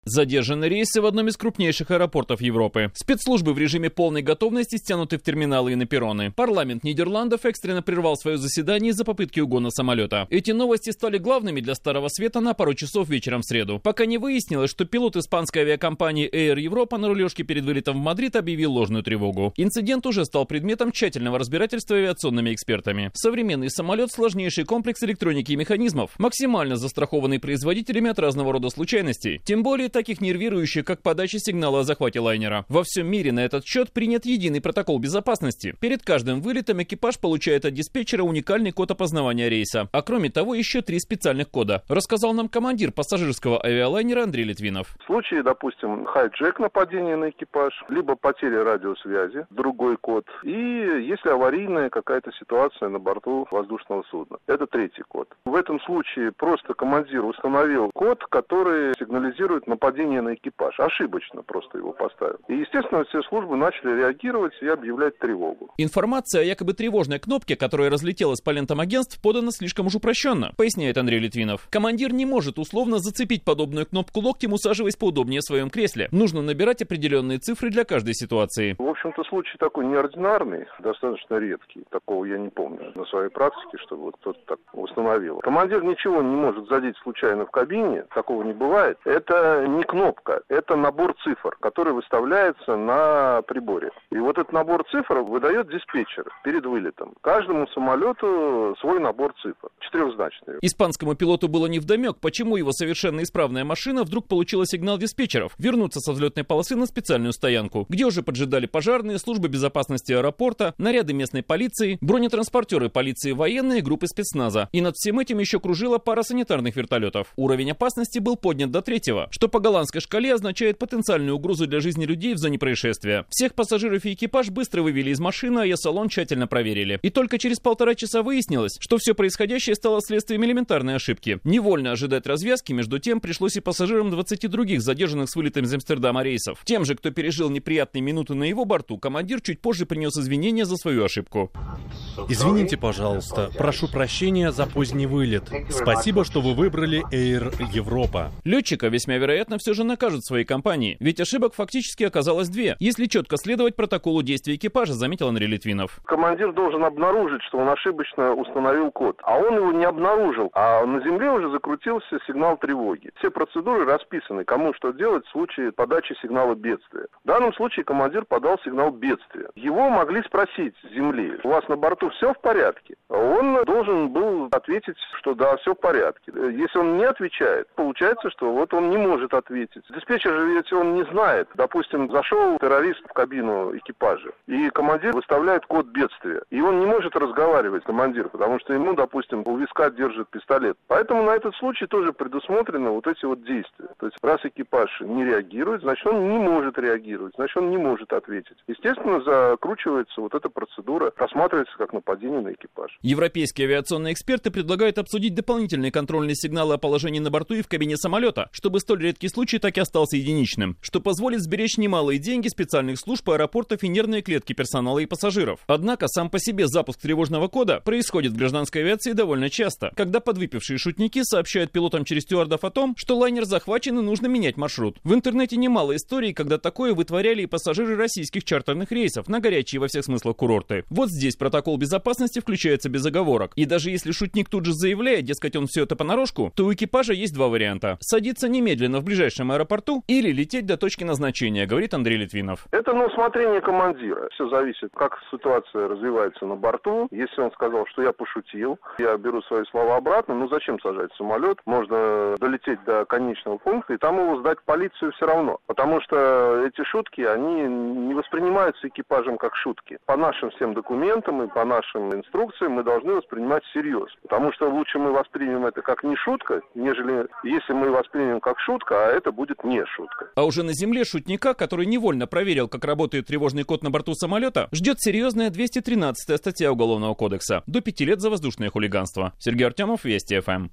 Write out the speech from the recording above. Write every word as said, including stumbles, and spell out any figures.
Задержаны рейсы в одном из крупнейших аэропортов Европы. Спецслужбы в режиме полной готовности стянуты в терминалы и на перроны. Парламент Нидерландов экстренно прервал свое заседание из-за попытки угона самолета. Эти новости стали главными для Старого Света на пару часов вечером в среду, пока не выяснилось, что пилот испанской авиакомпании Air Europa на рулежке перед вылетом в Мадрид объявил ложную тревогу. Инцидент уже стал предметом тщательного разбирательства авиационными экспертами. Современный самолет – сложнейший комплекс электроники и механизмов, максимально застрахованный производителями от разного рода случайностей, тем более таких нервирующих, как подача сигнала о захвате лайнера. Во всем мире на этот счет принят единый протокол безопасности. Перед каждым вылетом экипаж получает от диспетчера уникальный код опознавания рейса, а кроме того еще три специальных кода, рассказал нам командир пассажирского авиалайнера Андрей Литвинов. В случае, допустим, хайджек, нападение на экипаж, либо потеря радиосвязи, другой код, и если аварийная какая-то ситуация на борту воздушного судна, это третий код. В этом случае просто командир установил код, который сигнализирует нападение на экипаж. Ошибочно просто его поставил. И, естественно, все службы начали реагировать и объявлять тревогу. Информация о якобы тревожной кнопке, которая разлетелась по лентам агентств, подана слишком уж упрощенно, поясняет Андрей Литвинов. Командир не может условно зацепить подобную кнопку локтем, усаживаясь поудобнее в своем кресле. Нужно набирать определенные цифры для каждой ситуации. В общем-то, случай такой неординарный, достаточно редкий. Такого я не помню на своей практике, чтобы вот кто-то так установил. Командир ничего не может задеть случайно в кабине, такого не бывает. Это не кнопка, это набор цифр, который выставляется на приборе. И вот этот набор цифр выдает диспетчер перед вылетом. Каждому самолету свой набор цифр, четырехзначный. Испанскому пилоту было невдомек, почему его совершенно исправная машина вдруг получила сигнал диспетчеров вернуться со взлетной полосы на специальную стоянку, где уже поджидали пожарные, службы безопасности аэропорта, наряды местной полиции, бронетранспортеры полиции, военные, группы спецназа. И над всем этим еще кружила пара санитарных вертолетов. Уровень опасности был поднят до третьего, что по голландской шкале означает потенциальную угрозу для жизни людей в зоне происшествия. Всех пассажиров и экипаж быстро вывели из машины, а ее салон тщательно проверили. И только через полтора часа выяснилось, что все происходящее стало следствием элементарной ошибки. Невольно ожидать развязки, между тем, пришлось и пассажирам двадцати других задержанных с вылетом из Амстердама рейсов. Тем же, кто пережил неприятные минуты на его борту, командир чуть позже принес извинения за свою ошибку. Извините, пожалуйста. Прошу прощения за поздний вылет. Спасибо, что вы выбрали Air Europa. Летчика весьма вероятно все же накажут в своей компании, ведь ошибок фактически оказалось две, если четко следовать протоколу действий экипажа, заметил Андрей Литвинов. Командир должен обнаружить, что он ошибочно установил код, а он его не обнаружил, а на земле уже закрутился сигнал тревоги. Все процедуры расписаны, кому что делать в случае подачи сигнала бедствия. В данном случае командир подал сигнал бедствия. Его могли спросить с земли: у вас на борту все в порядке? Он должен был ответить, что да, все в порядке. Если он не отвечает, получается, что вот он не может ответить. Диспетчер же ведь он не знает. Допустим, зашел террорист в кабину экипажа, и командир выставляет код бедствия. И он не может разговаривать, командир, потому что ему, допустим, у виска держит пистолет. Поэтому на этот случай тоже предусмотрены вот эти вот действия. То есть раз экипаж не реагирует, значит он не может реагировать, значит он не может ответить. Естественно, закручивается вот эта процедура, рассматривается как нападение на экипаж. Европейские авиационные эксперты предлагают обсудить дополнительные контрольные сигналы о положении на борту и в кабине самолета, чтобы столь редкий случай так и остался единичным, что позволит сберечь немалые деньги специальных служб, аэропортов и нервные клетки персонала и пассажиров. Однако сам по себе запуск тревожного кода происходит в гражданской авиации довольно часто, когда подвыпившие шутники сообщают пилотам через стюардов о том, что лайнер захвачен и нужно менять маршрут. В интернете немало историй, когда такое вытворяли и пассажиры российских чартерных рейсов на горячие во всех смыслах курорты. Вот здесь протокол безопасности включается без оговорок. И даже если шутник тут же заявляет, дескать, он все это понарошку, то у экипажа есть два варианта: садиться немедленно в ближайшем аэропорту или лететь до точки назначения, говорит Андрей Литвинов. Это на усмотрение командира. Все зависит, как ситуация развивается на борту. Если он сказал, что я пошутил, я беру свои слова обратно, ну зачем сажать самолет? Можно долететь до конечного пункта и там его сдать в полицию все равно. Потому что эти шутки, они не воспринимаются экипажем как шутки. По нашим всем документам и по нашим инструкциям мы должны воспринимать всерьез. Потому что лучше мы воспримем это как не шутка, нежели если мы воспримем как шутка, а это будет не шутка. А уже на земле шутника, который невольно проверил, как работает тревожный код на борту самолета, ждет серьезная двести тринадцатая статья Уголовного кодекса. До пяти лет за воздушное хулиганство. Сергей Артемов, Вести ФМ.